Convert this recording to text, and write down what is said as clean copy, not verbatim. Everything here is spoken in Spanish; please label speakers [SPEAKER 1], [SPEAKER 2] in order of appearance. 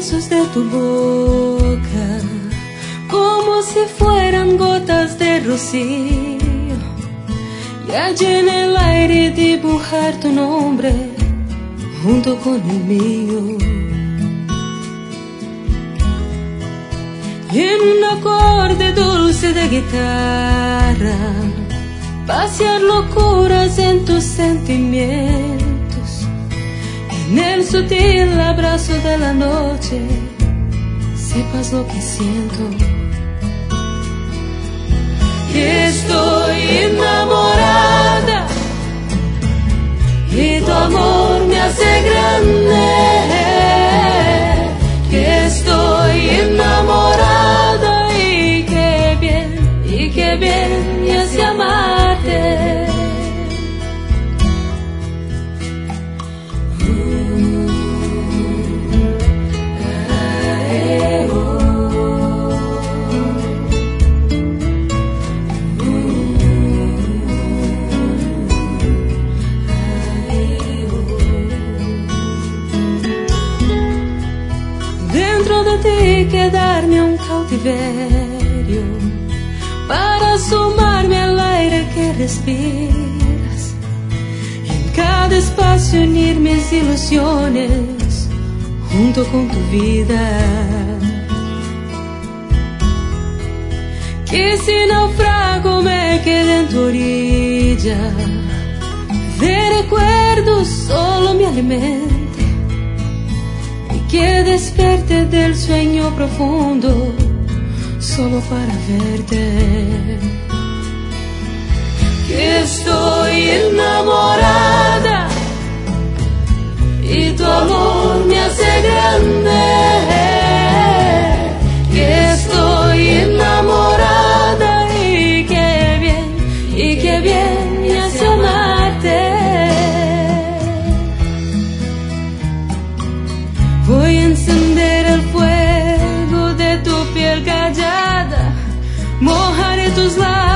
[SPEAKER 1] besos de tu boca, como si fueran gotas de rocío, y allí en el aire dibujar tu nombre junto con el mío. Y en un acorde dulce de guitarra, pasear locuras en tus sentimientos. En el sutil abrazo de la noche, sepas lo que siento. Que estoy enamorada y tu amor me hace grande. Que estoy enamorada y qué bien me hace amarte. Dentro de ti quedarme un cautiverio, para sumarme al aire que respiras, y en cada espacio unir mis ilusiones junto con tu vida. Que si naufrago me quede en tu orilla, de recuerdos solo me alimente, que despierte del sueño profundo solo para verte. Que estoy enamorada y tu amor me hace grande. Que estoy enamorada y qué bien me hace amarte. Voy a encender el fuego de tu piel callada, mojaré tus labios